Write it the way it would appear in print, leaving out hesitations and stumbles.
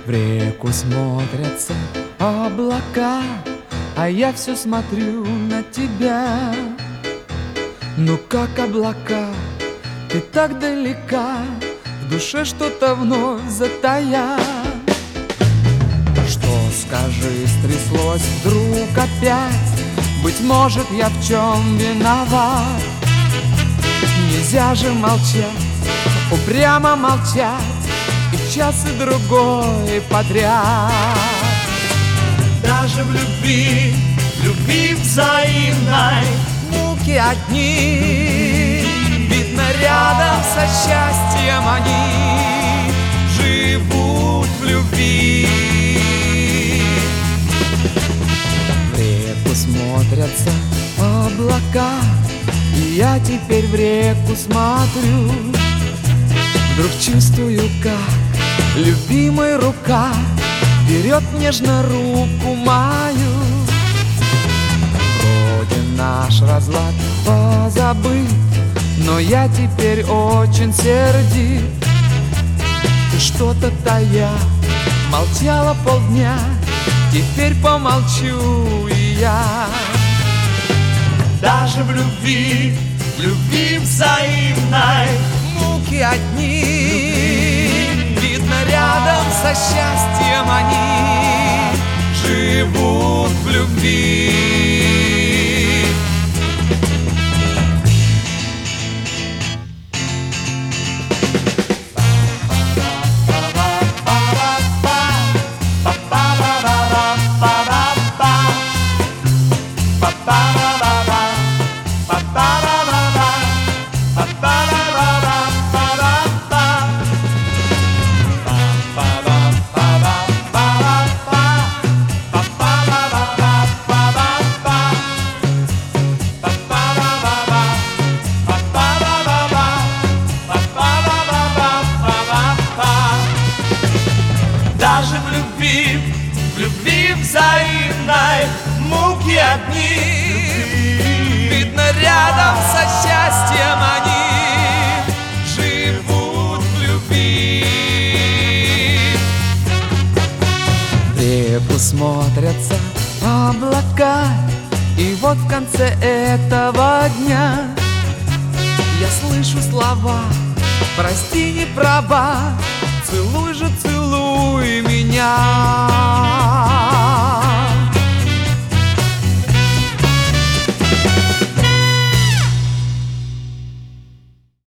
В реку смотрятся облака, а я все смотрю на тебя. Ну как облака, ты так далека, в душе что-то вновь затая. Что, скажи, стряслось вдруг опять? Быть может, я в чем виноват? Нельзя же молчать, упрямо молчать, и час и другой подряд. Даже в любви взаимной Муки одни, видно, рядом со счастьем они живут в любви. В реку смотрятся облака, и я теперь в реку смотрю. Вдруг чувствую, как любимая рука берет нежно руку мою. Вроде наш разлад позабыт, но я теперь очень сердит. Ты что-то тая, молчала полдня, теперь помолчу и я. даже в любви взаимной Муки одни, видно, рядом со счастьем они живут в любви. даже в любви взаимной муки одни, Видно, рядом со счастьем они живут в любви. В реку смотрятся облака, и вот в конце этого дня я слышу слова: прости, не права, целуй же, целуй меня.